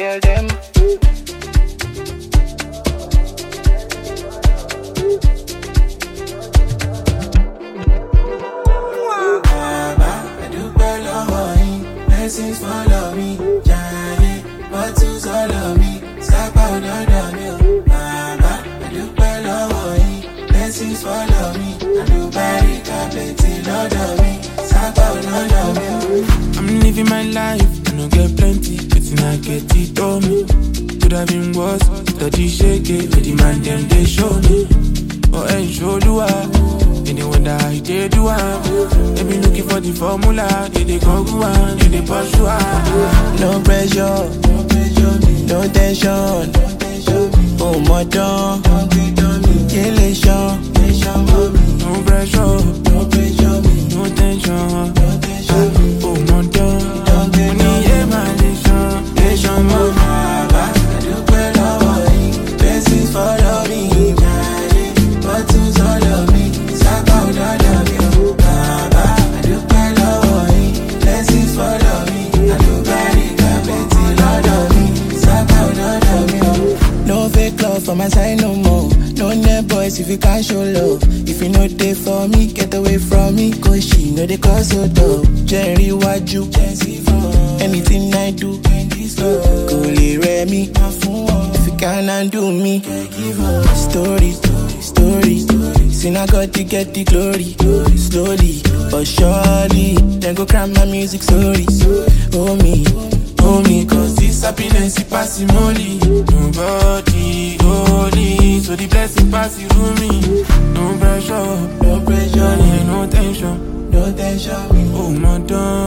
girl them. Blessings follow me, Johnny, bottles all of me, stop out on me, Baba, I do well, blessings follow me, I do bury plenty, Lord of me, stop out on me. I'm living my life, I don't get plenty, but I get it on me. Could have been worse, study shake it, but the man them they show me. Oh, hey, show do they wonder how they do They be looking for the formula, they go go on, they pursue No pressure, no tension, oh my God, elation. No pressure, no tension, oh my God, money emanation, nation more. Baba, I do well, blessings follow me, bottles all of me. No fake love for my side no more. No net boys if you can't show love. If you know they for me, get away from me. Cause she know they cause so dope. Jerry Waju, anything I do, Kole Remy. If you can't undo me, story. Sin I got to get the glory. Slowly but surely, then go cry my music story. Oh me, cause this happiness is passing only. Nobody holy, so the blessing passing through me. No pressure, no tension, Oh my God.